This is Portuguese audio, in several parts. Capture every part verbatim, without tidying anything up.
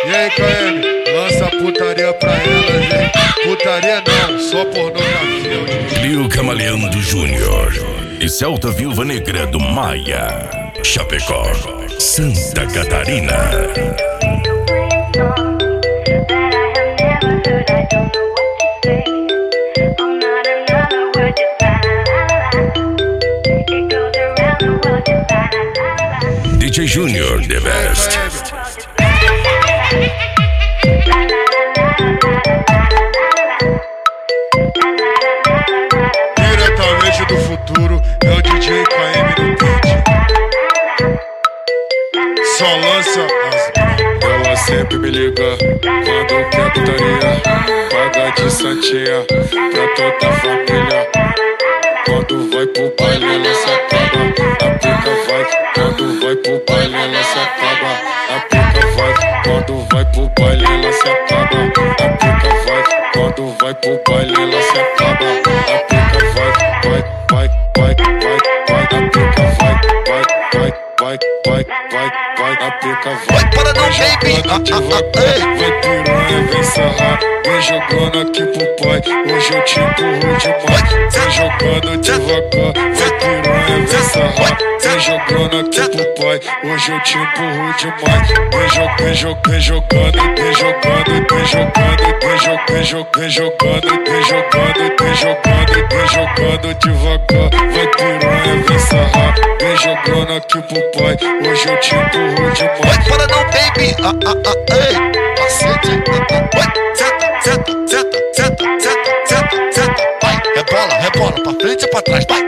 E aí, K M, lança putaria pra elas, hein? Putaria não, só pornografia. Clio Camaleando Júnior e Celta Viúva Negra do Maia, Chapecó, Santa Catarina. D J Júnior, the best. Diretamente do futuro, é o D J K M no beat. Só lança as... Ela sempre me liga quando quer putaria, paga de santinha pra toda a família. Quando vai pro baile ela se acaba, a pica vai. Quando vai pro baile ela se acaba, a pica vai. Quando vai pro baile ela se acaba, a pica vai. Quando vai pro baile ela se acaba, a pica vai. Vai, vai, vai, vai, vai, a pica vai. Vai, vai, vai, vai, vai, vai, a pica vai. Vai para não, baby. Vai piranha, vem sarrar, vem jogando aqui pro pai. Hoje eu te empurro demais, vem jogando devagar. Vai piranha, vem sarrar, vem jogando aqui pro pai. Hoje eu te empurro demais. Vem jogando, vem jogando, vem jogando, vem jogando, vem jogando, vem jogando, vem jogando, vem jogando, vem jogando devagar. Vai piranha, vem sarrar, vem jogando aqui pro pai. Hoje eu te empurro demais. Vai para não, baby. Ah, ah, ah, ei, cacete. Vai, senta, senta, senta, senta, senta, senta, senta. Vai, rebola, rebola, pra frente e pra trás. Vai.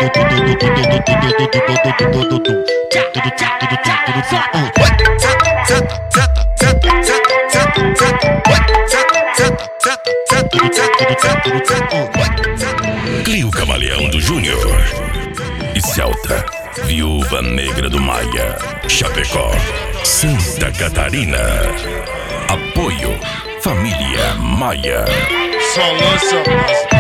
Vai, senta, senta, senta, senta, senta, senta, senta. Vai, senta, senta, senta, senta, senta, senta. Vai, senta. Clio Camaleando Júnior e Celta Viúva Negra do Maia, Chapecó, Santa Catarina. Apoio Família Maia. Só lança as...